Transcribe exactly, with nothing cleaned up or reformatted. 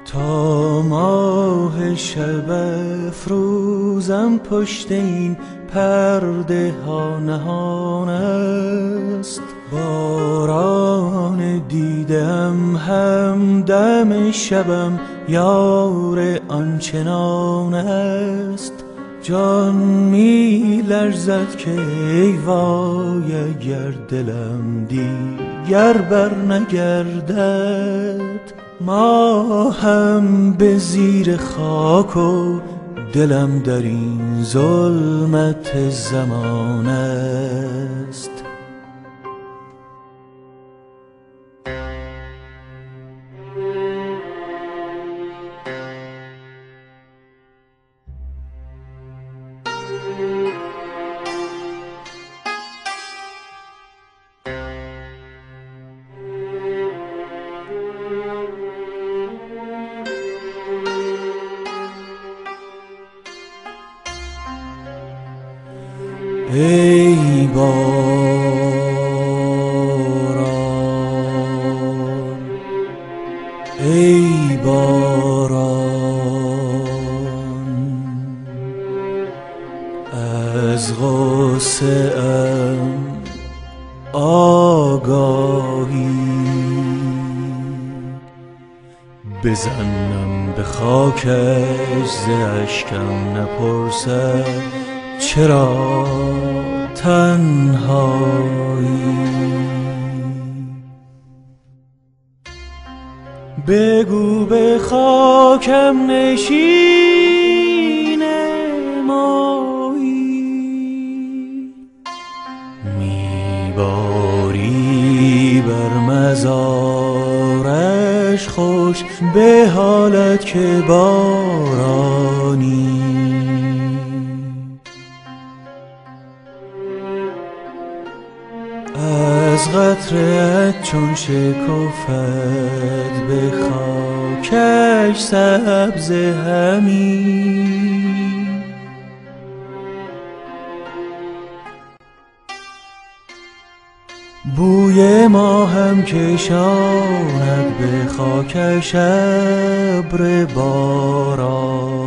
تا ماه شب افروزم پشت این پرده ها نهان است. باران دیدم همدم شبم یار آنچنان است. جان می لرزد که ای وای اگر دلم دیگر بر نگردد. ما هم به زیر خاک و دلم در این ظلمت زمان است. ای باران ای باران از غصه ام آگاهی بزنم به خاکش ز اشکم نپرسد چرا تنهایی. بگو به خاکم نشین مایی میباری بر مزارش خوش به حالت که بارانی. از قطره‌ات چون شکفت به خاکش سبز همی. بوی ما هم کشاند به خاکش ابر باران.